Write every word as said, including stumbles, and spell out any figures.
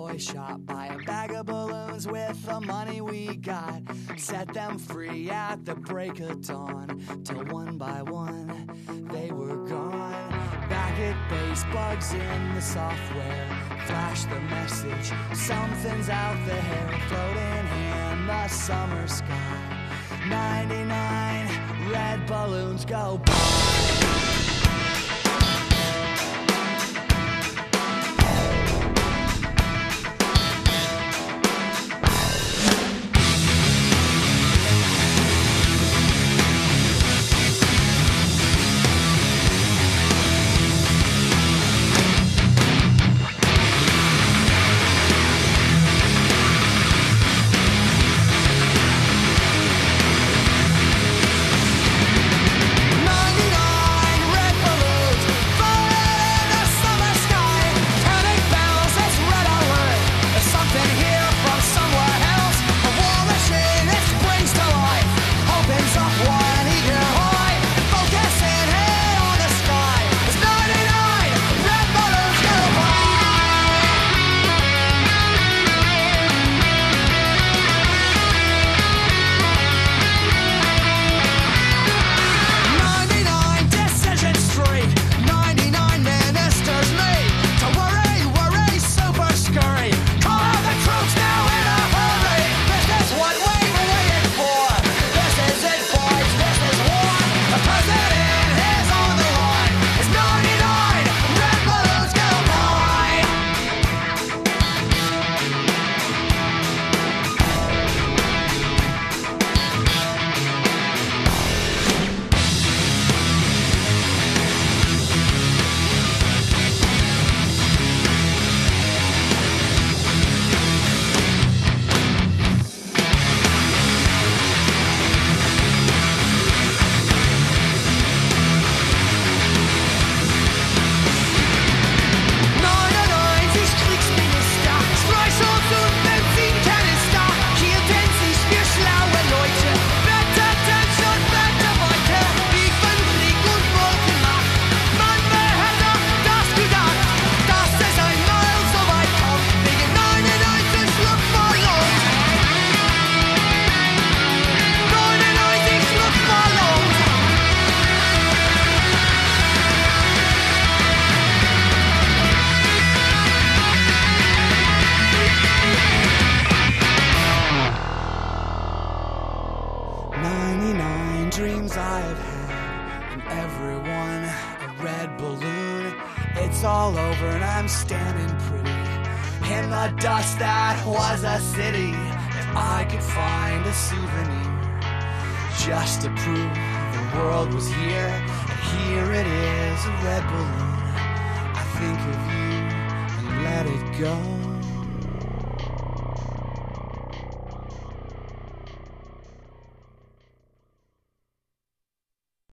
toy shop, buy a bag of balloons with the money we got. Set them free at the break of dawn, till one by one they were gone. Back at base, bugs in the software flash the message, something's out there, floating in the summer sky. ninety-nine red balloons go by. ninety-nine dreams I've had, and everyone a red balloon. It's all over and I'm standing pretty in the dust that was a city. If I could find a souvenir just to prove the world was here, and here it is, a red balloon. I think of you and let it go.